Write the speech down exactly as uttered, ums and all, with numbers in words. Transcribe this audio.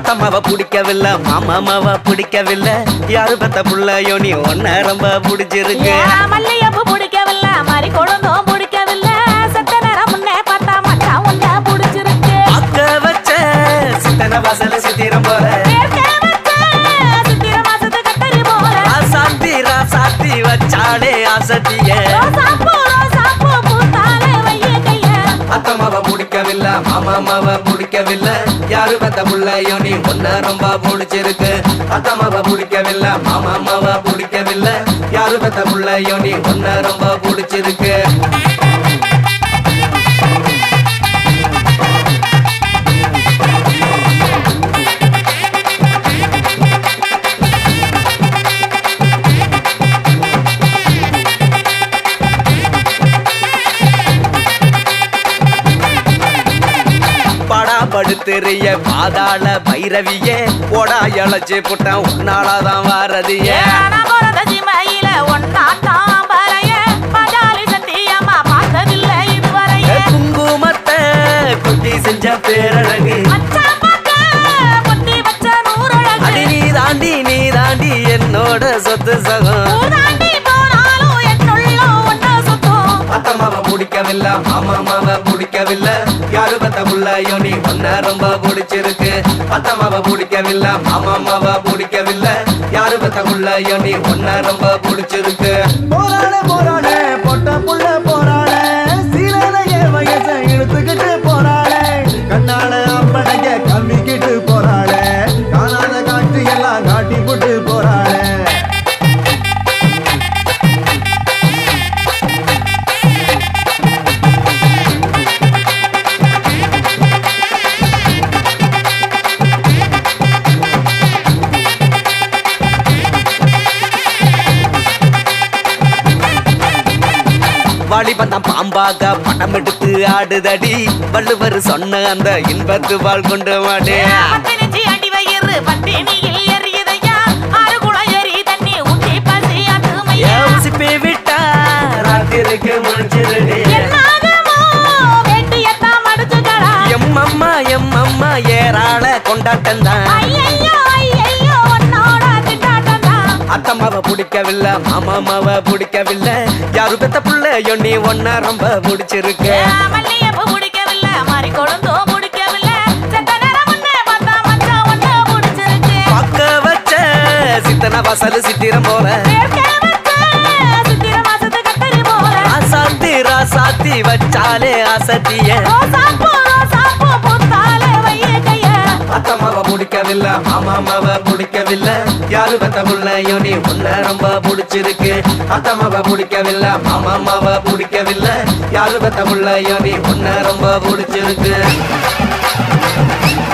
அத்தம்மாவ பிடிக்கவில்லை மாமாமாவ பிடிக்கவில்லை யாரு பெத்த புள்ளையோ நீ ஒன்ன ரொம்ப பிடிச்சிருக்கு மல்லியப்பு பிடிக்கவில்லை மாதிரி கொழுந்தும் பிடிக்கவில்லை செத்த நேரம் முன்னே பார்த்தா மச்சான் உன்ன பிடிச்சிருக்கு அக்க வச்ச சித்தன வாசல சித்திரம் போல சித்திர மாசத்து கத்தரி போல சாத்தி ராசாத்தி வச்சாலே ஆசத்திய அத்தம்மாவ பிடிக்கவில்லை மாமாமாவ பிடிக்கவில்லை யாரு பெத்த புள்ளையோ நீ ஒன்ன ரொம்ப பிடிச்சிருக்கு அத்தம்மாவ பிடிக்கவில்லை மாமாமாவ பிடிக்கவில்லை யாரு பெத்த புள்ளையோ நீ ஒன்ன ரொம்ப பிடிச்சிருக்கு படுத்தெறிய பாதாள பைரவியே போடா இழைச்சி புட்டான் உன்னாலதான் வாரதியே குங்குமத்தை குட்டி செஞ்ச பேரழகு அது நீ தாண்டி நீ தாண்டி என்னோட சொத்து சகம் அத்தம்மாவ பிடிக்கவில்லை மாமாமாவ பிடிக்கவில்லை யாரு பெத்த புள்ளையோ நீ ஒன்ன ரொம்ப பிடிச்சிருக்கு அத்தம்மாவ பிடிக்கவில்லை மாமாமாவ பிடிக்கவில்லை யாரு பெத்த புள்ளையோ நீ ஒன்ன ரொம்ப பிடிச்சிருக்கு போராட போராட பொட்ட புள்ள போராட சீரனைய வயசை இழுத்துக்கிட்டு போராட கண்ணால அப்பனைய கம்மிக்கிட்டு போராட காணாத காட்சி எல்லாம் காட்டி போட்டு போராட வாலிபந்தான் பாம்பாக படம் எடுத்து ஆடுதடி வள்ளுவர் சொன்ன அந்த இன்பத்து வாழ் கொண்டு மாட்டே விட்டா ராத்திரிக்கு முடிச்சிருடி எம்மம்மா எம்மம்மா ஏறாள கொண்டாட்டம் தான் அத்தம்மாவ பிடிக்கவில்லை மாமாமாவ பிடிக்கவில்லை யாரு பெத்த புள்ளையோ நீ ஒன்ன ரொம்ப பிடிச்சிருக்கு பக்க வச்ச சித்தன வாசல் சித்திரம் போல சாத்தி ராசாத்தி வச்சாலே ஆசத்திய அத்தம்மாவ பிடிக்கவில்லை மாமாமாவ பிடிக்கவில்லை யாரு பெத்த புள்ளையோ நீ ஒன்ன ரொம்ப பிடிச்சிருக்கு அத்தம்மாவ பிடிக்கவில்லை மாமாமாவ பிடிக்கவில்லை யாரு பெத்த புள்ளையோ நீ ஒன்ன ரொம்ப பிடிச்சிருக்கு